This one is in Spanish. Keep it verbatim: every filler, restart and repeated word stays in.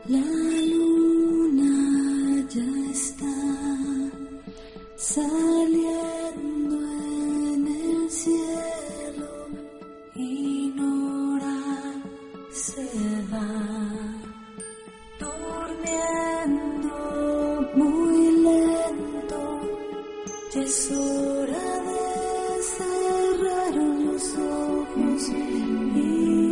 La luna ya está saliendo en el cielo y Nora se va durmiendo muy lento. Ya es hora de cerrar los ojos y